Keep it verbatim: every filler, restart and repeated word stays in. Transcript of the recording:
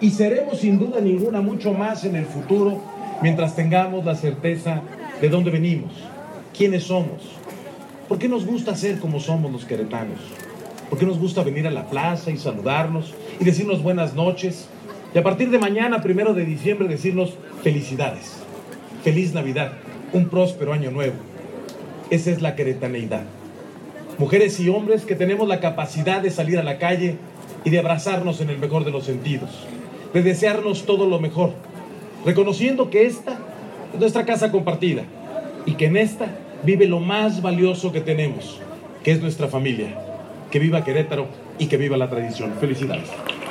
y seremos sin duda ninguna mucho más en el futuro mientras tengamos la certeza de dónde venimos, quiénes somos, por qué nos gusta ser como somos los queretanos, por qué nos gusta venir a la plaza y saludarnos y decirnos buenas noches, y a partir de mañana, primero de diciembre, decirnos felicidades, feliz Navidad, un próspero año nuevo. Esa es la queretaneidad. Mujeres y hombres que tenemos la capacidad de salir a la calle y de abrazarnos en el mejor de los sentidos, de desearnos todo lo mejor, reconociendo que esta es nuestra casa compartida y que en esta vive lo más valioso que tenemos, que es nuestra familia. Que viva Querétaro y que viva la tradición. Felicidades.